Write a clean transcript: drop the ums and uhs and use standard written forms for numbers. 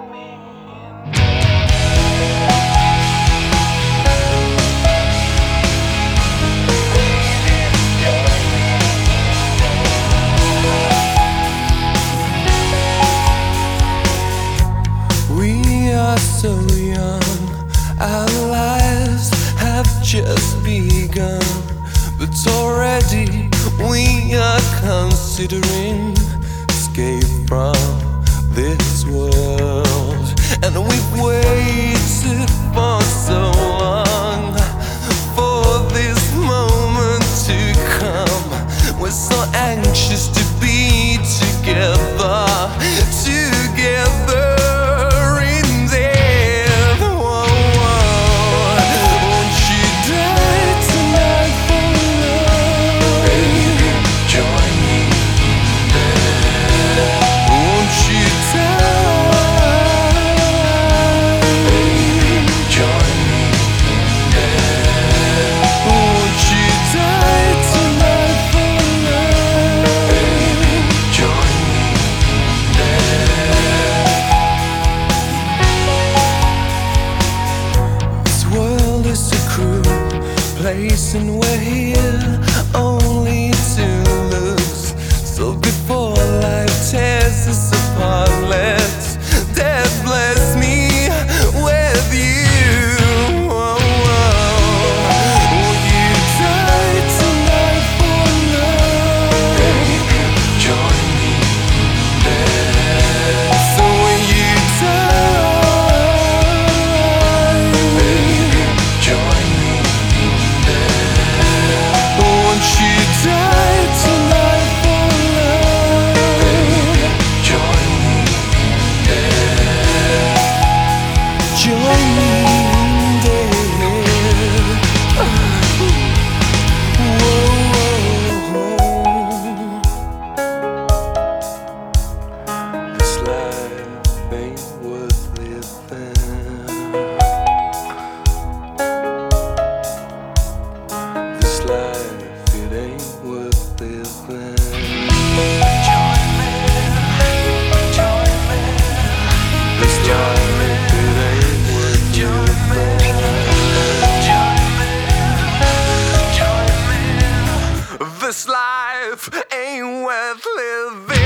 We are so young, our lives have just begun, but already we are considering escape from this world. And we've waited for so long for this moment to come. We're so anxious to be together, together. Place, and we're here only to lose. So before life tears us apart, let death bless me with you. Oh, oh. Will you die tonight for love? Baby, join me there. So will you die? Baby, join me. Won't you die tonight for love? Join me there. Join me there. Whoa. This life ain't worth living. This life, it ain't worth living. Join me, join me. This life, it ain't worth living. Join me, join me. This life ain't worth living.